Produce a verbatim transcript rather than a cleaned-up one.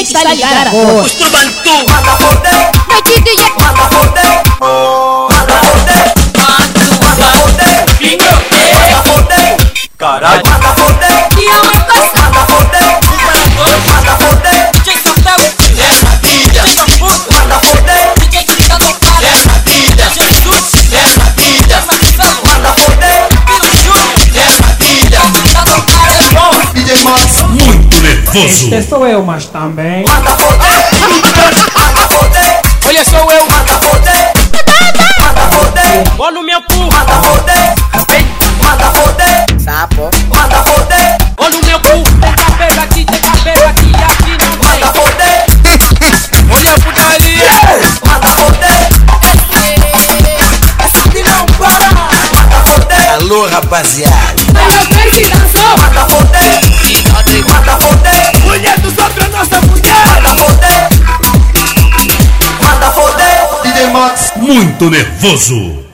está ligada. Os trubantu. Manda foder. Vai D J. Manda foder. Manda foder. Manda foder. Manda foder. Caralho. Manda foder. Manda foder. Manda foder. D J Santel. É na vida. D J Samputo. Manda foder. D J Gritador Cara. É na vida. Jesus. É na vida. Marcelo. Manda foder. Pilo Júnior. É na vida. Gritador Cara. É bom. D J Max. Muito nervoso. Este sou eu, mas também. Manda foder. Manda foder. Olha, sou eu. Manda foder. Manda foder. Olha o meu cu. Manda foder. Manda foder. Sapo. Manda foder. Olha o meu cu. Tem cabelo aqui, tem cabelo aqui. Aqui não tem. Manda foder. Olha a putaria. Manda foder. Essa aqui não para. Manda foder. Alô, rapaziada. Manda foder. Manda foder. Mulher do sobre a nossa mulher. Manda foder. Manda foder. D J Max. Muito nervoso.